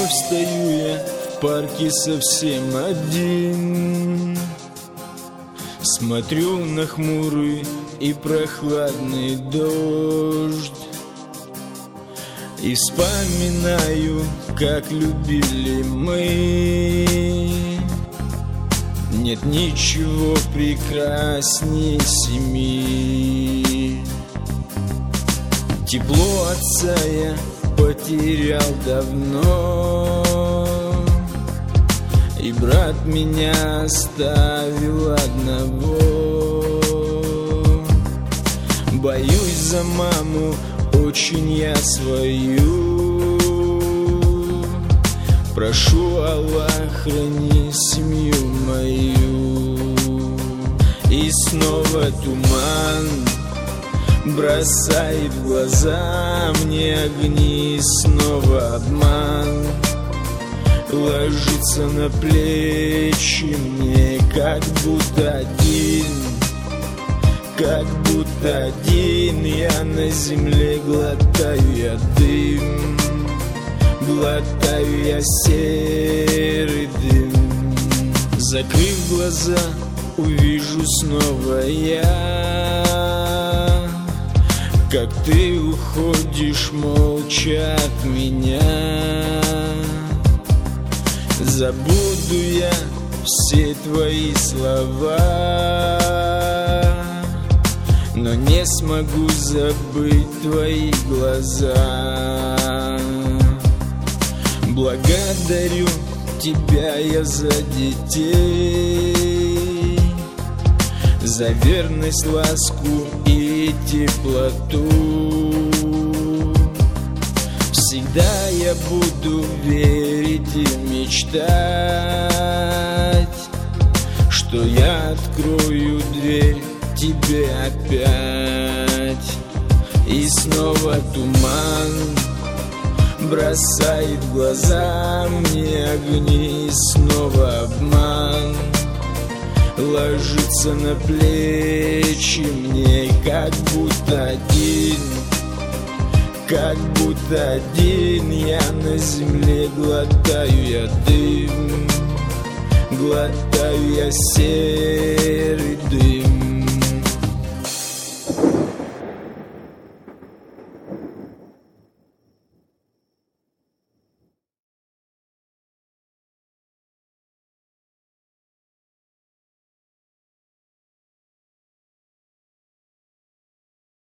Вновь стою я в парке совсем один, смотрю на хмурый и прохладный дождь и вспоминаю, как любили мы. Нет ничего прекрасней семьи. Тепло отца я потерял давно, и брат меня оставил одного. Боюсь за маму очень я свою. Прошу Аллах, храни семью мою. И снова туман бросает в глаза мне огни, и снова обман ложится на плечи мне, как будто один я на земле. Глотаю я дым, глотаю я серый дым. Закрыв глаза, увижу снова я, как ты уходишь молча от меня. Забуду я все твои слова, но не смогу забыть твои глаза. Благодарю тебя я за детей, за верность, ласку и теплоту. Всегда я буду верить и мечтать, что я открою дверь тебе опять. И снова туман бросает в глаза мне огни, и снова обман ложится на плечи мне, как будто один я на земле. Глотаю я дым, глотаю я серый дым.